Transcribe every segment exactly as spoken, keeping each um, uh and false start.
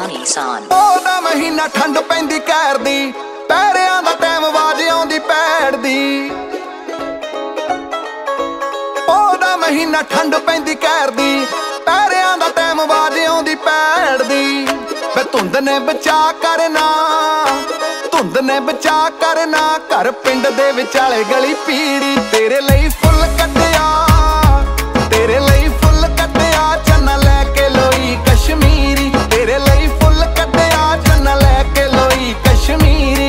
Money Son। ਉਹਦਾ ਮਹੀਨਾ ਠੰਡ ਪੈਂਦੀ ਕਹਿਰ ਦੀ, ਪੈਰਿਆਂ ਦਾ ਟਾਈਮ ਆਵਾਜ਼ ਆਉਂਦੀ ਪੈੜ ਦੀ। ਉਹਦਾ ਮਹੀਨਾ ਠੰਡ ਪੈਂਦੀ ਕਹਿਰ ਦੀ, ਪੈਰਿਆਂ ਦਾ ਟਾਈਮ ਆਵਾਜ਼ ਆਉਂਦੀ ਪੈੜ ਦੀ। ਵੇ ਧੁੰਦ ਨੇ ਬਚਾ ਕਰਨਾ, ਧੁੰਦ ਨੇ ਬਚਾ ਕਰਨਾ, ਘਰ ਪਿੰਡ ਦੇ ਵਿਚਾਲੇ ਗਲੀ ਪੀੜੀ। ਤੇਰੇ ਲਈ ਫੁੱਲ ਕੱਟਿਆ, ਤੇਰੇ ਲਈ ਫੁੱਲ ਕੱਟਿਆ, ਚੰਨਾ ਲੈ ਕੇ ਲੋਈ ਕਸ਼ਮੀਰੀ। ਤੇਰੇ ਲਈ ਫੁੱਲ ਕੱਟਿਆ, ਚੰਨਾ ਲੈ ਕੇ ਲੋਈ ਕਸ਼ਮੀਰੀ।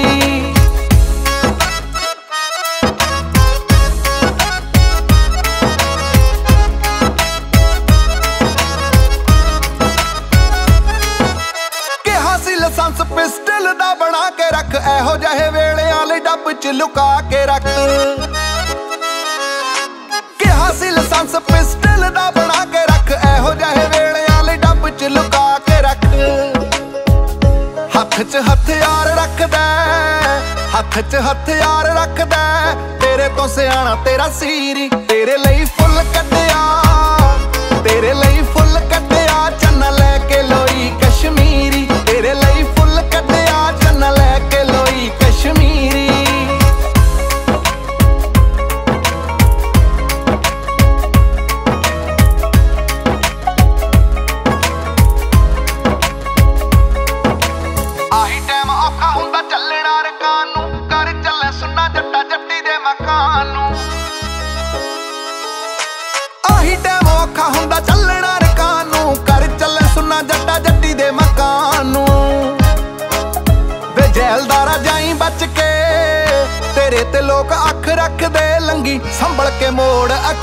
ਕਿਹਾ ਸੀ ਲਾਇਸੈਂਸ ਪਿਸਟਲ ਦਾ ਬਣਾ ਕੇ ਰੱਖ, ਇਹੋ ਜਿਹੇ ਵੇਲਿਆਂ ਲਈ ਡੱਬ ਚ ਲੁਕਾ ਕੇ ਰੱਖ। ਕਿਹਾ ਸੀ ਲਾਇਸੈਂਸ ਪਿਸਟਲ ਦਾ ਬਣਾ ਕੇ ਰੱਖ, ਇਹੋ ਜਿਹੇ ਵੇਲਿਆਂ ਲਈ ਡੱਬ ਚ ਲੁਕਾ ਕੇ ਰੱਖ। ਹੱਥ ਚ ਹਥਿਆਰ ਰੱਖਦਾ, ਹੱਥ ਚ ਹਥਿਆਰ ਰੱਖਦਾ, ਤੇਰੇ ਤੋਂ ਸਿਆਣਾ ਤੇਰਾ ਸੀਰੀ। ਤੇਰੇ ਲਈ ਫੁੱਲ ਕੱਟਿਆ, ਤੇਰੇ ਲਈ ਫੁੱਲ ਕੱਟਿਆ, ਚੰਨਾ ਲੈ ਕੇ ਲੋਈ ਕਸ਼ਮੀਰੀ। ਤੇਰੇ ਲਈ ਫੁੱਲ ਕੱਟਿਆ, ਚੰਨਾ ਲੈ ਕੇ ਲੋਈ ਕਸ਼ਮੀਰੀ। ਆਹੀ ਟਾਈਮ ਔਖਾ ਹੁੰਦਾ ਚੱਲਣਾ ਰਕਾਨ ਨੂੰ, ਕਰ ਚੱਲੇ ਸੁਣਨਾ ਜੱਟਾ ਜੱਟੀ ਦੇ ਮਕਾਨ ਨੂੰ। ਆਹੀ ਟਾਈਮ ਔਖਾ ਹੁੰਦਾ ਚੱਲਣਾ ਰਕਾਨ ਨੂੰ, ਕਰ ਚੱਲੇ ਸੁਣਨਾ ਜੱਟਾ ਜੱਟੀ ਦੇ ਮਕਾਨ ਨੂੰ। ਵੇ ਜੈਲਦਾਰਾ ਜਾਈ ਬਚ ਕੇ, ਤੇਰੇ ਤੇ ਲੋਕ ਅੱਖ ਰੱਖਦੇ, ਲੰਗੀ ਸੰਭਲ ਕੇ ਮੋੜ